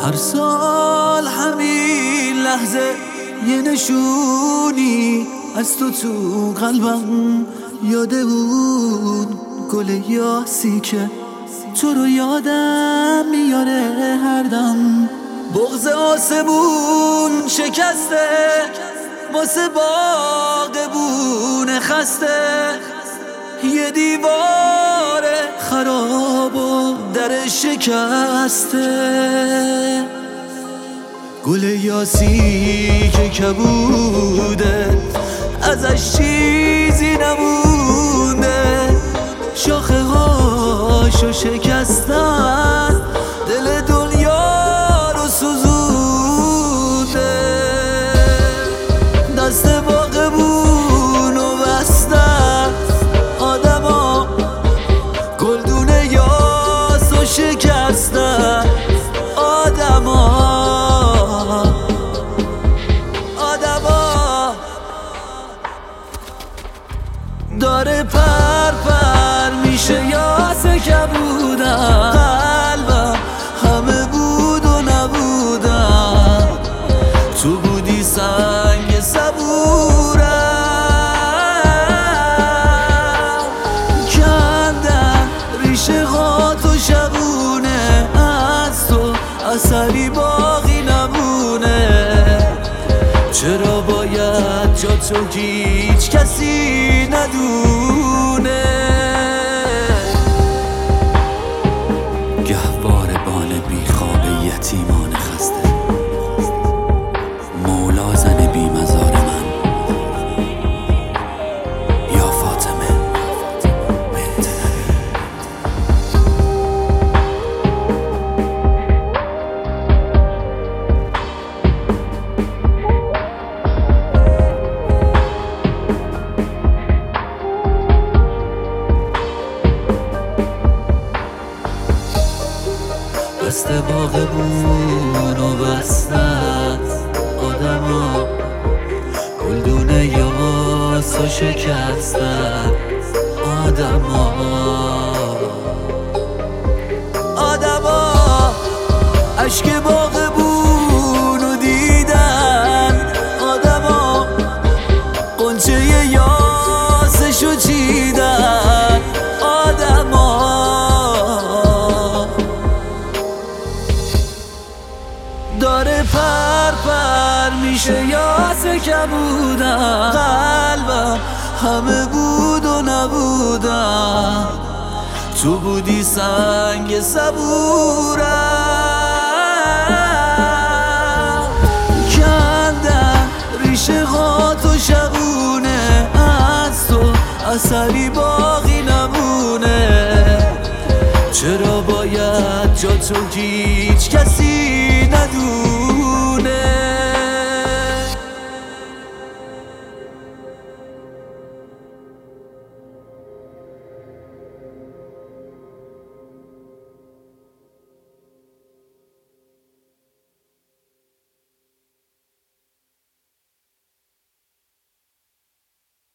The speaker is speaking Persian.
هر سال همین لحظه یه نشونی از تو قلبم یاده بود. گل یاسی که تو رو یادم میاره هر دم. بغض آسمون شکسته واسه باغبون خسته. یه دیوار خراب و در شکسته. گل یاسی که کبوده ازش چیزی نمونده. شاخه هاشو شکستن دل دنیا رو سوزونده. دست باغبون رو بستن آدما گلدون یاسو شکستن. آدما داره پر میشه یاسه کبودم. قلبم همه بود و نبودم. تو بودی سنگ صبورم. کندن ریشه هاتو شبونه. از تو اثری باقی نمونه. چرا باید جا تو هیچ کسی ندونه؟ گهواره بال بیخواب یتیمان خسته. مولا زن بی مزار من یا فاطمه بنت نبی. دست باغبون و بستن آدما گلدون یاسو شکستن. آدما عشق باغبون رو دیدن. آدما قنچه یاسشو چیدن. آدما داره پر میشه یاسه کبودم. قلبم همه بود و نبودم. تو بودی سنگ صبورم. کندن ریشه هاتو شبونه. از تو اثری باقی نمونه. چرا باید جا تو هیچ کسی ندونه؟